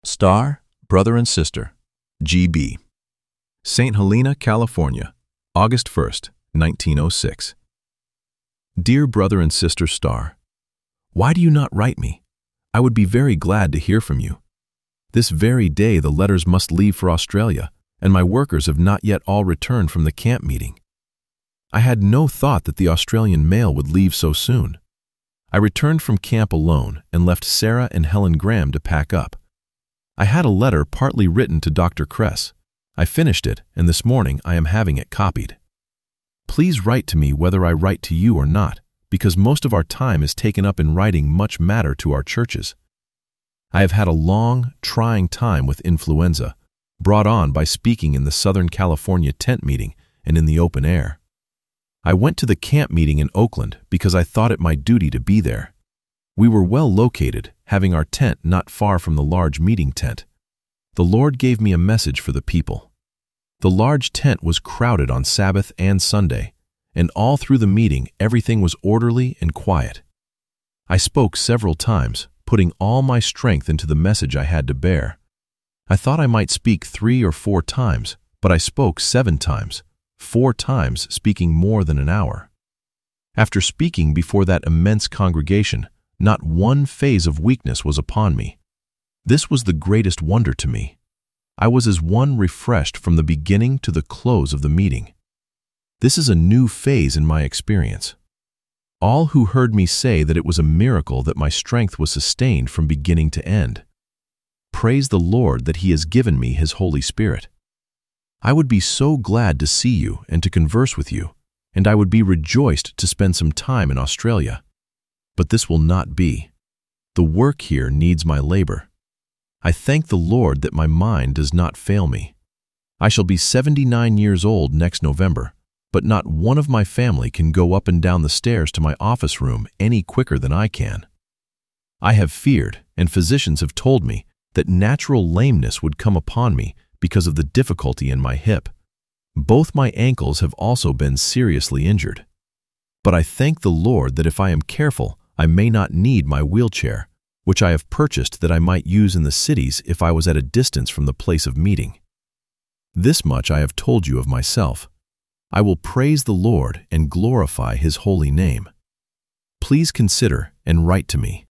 Star, Brother and Sister, G.B. St. Helena, California, August 1st, 1906. Dear Brother and Sister Star, why do you not write me? I would be very glad to hear from you. This very day the letters must leave for Australia, and my workers have not yet all returned from the camp meeting. I had no thought that the Australian mail would leave so soon. I returned from camp alone and left Sarah and Helen Graham to pack up. I had a letter partly written to Dr. Kress. I finished it, and this morning I am having it copied. Please write to me whether I write to you or not, because most of our time is taken up in writing much matter to our churches. I have had a long, trying time with influenza, brought on by speaking in the Southern California tent meeting and in the open air. I went to the camp meeting in Oakland because I thought it my duty to be there. We were well located, having our tent not far from the large meeting tent. The Lord gave me a message for the people. The large tent was crowded on Sabbath and Sunday, and all through the meeting everything was orderly and quiet. I spoke several times, putting all my strength into the message I had to bear. I thought I might speak 3 or 4 times, but I spoke 7 times, 4 times speaking more than an hour. After speaking before that immense congregation, not one phase of weakness was upon me. This was the greatest wonder to me. I was as one refreshed from the beginning to the close of the meeting. This is a new phase in my experience. All who heard me say that it was a miracle that my strength was sustained from beginning to end. Praise the Lord that He has given me His Holy Spirit. I would be so glad to see you and to converse with you, and I would be rejoiced to spend some time in Australia. But this will not be. The work here needs my labor. I thank the Lord that my mind does not fail me. I shall be 79 years old next November, but not one of my family can go up and down the stairs to my office room any quicker than I can. I have feared, and physicians have told me, that natural lameness would come upon me because of the difficulty in my hip. Both my ankles have also been seriously injured. But I thank the Lord that if I am careful, I may not need my wheelchair, which I have purchased that I might use in the cities if I was at a distance from the place of meeting. This much I have told you of myself. I will praise the Lord and glorify His holy name. Please consider and write to me.